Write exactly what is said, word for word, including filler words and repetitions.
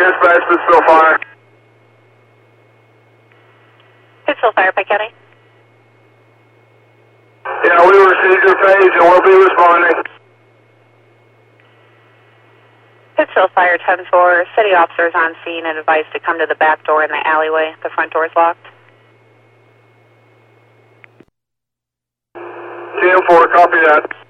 dispatch, Pittsville Fire. Pittsville Fire, Pike County. Yeah, we received your page and we'll be responding. Pittsville Fire ten four, city officers on scene and advised to come to the back door in the alleyway. The front door is locked. T M four, copy that.